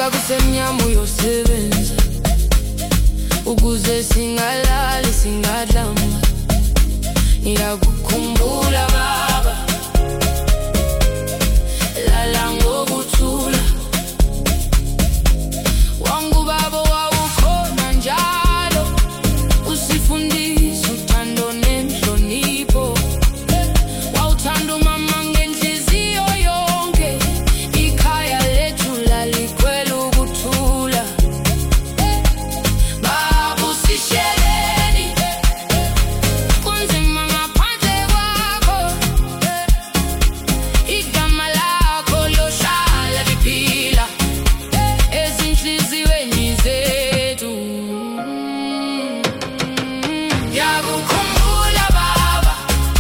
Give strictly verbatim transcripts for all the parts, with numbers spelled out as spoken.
kusemnyama uyosebenza ukuze singalali singadlama. Ngiyakukhumbula baba, lala ngokuthula. Wangu baba wawukhona njalo, usifundisa uthando nenhlonipho. Wawuthanda umama ngenhliziyo yonke, ikhaya lethu lalikwela ukuthula. Baba usisheleni, kunzima ngaphandle kwakho. Igama lakho lohlala liphila ezinhliziyweni zethu. Ngiyakukhumbula baba,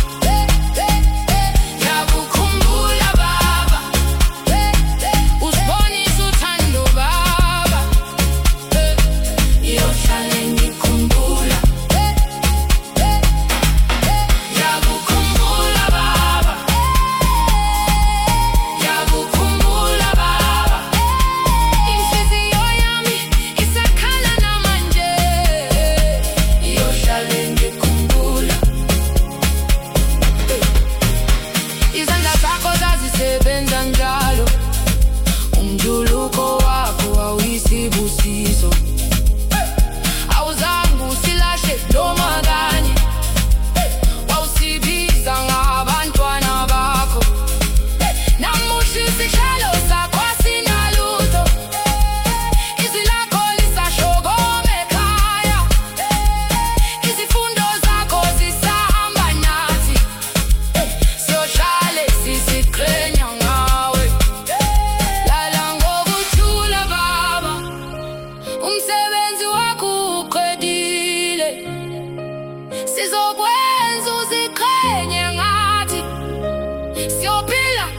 ngiyakukhumbula baba, usibonisa uthando baba, ngiyohlala ngikhumbula. Ngiyakukhumbula baba, ngiyakukhumbula baba, inhliziyo yami isakhala namanje, ngiyohlala ngikhumbula. Izandla zakho zazisebenza njalo, umjuluko wakho wawuyisibusiso. Awuzange usilahle noma kanye, wawusibiza ngabantwana bakho. Namuhla isihlalo sakho asinalutho, izwi lakho lisashokoma ekhaya. Izifundo zakho zisahamba nathi, siyohlale sisiqhenya ngawe. Lala ngokuthula baba, umsebenzi wakho uqedile. Sizokwenza uziqhenye ngathi, siyophila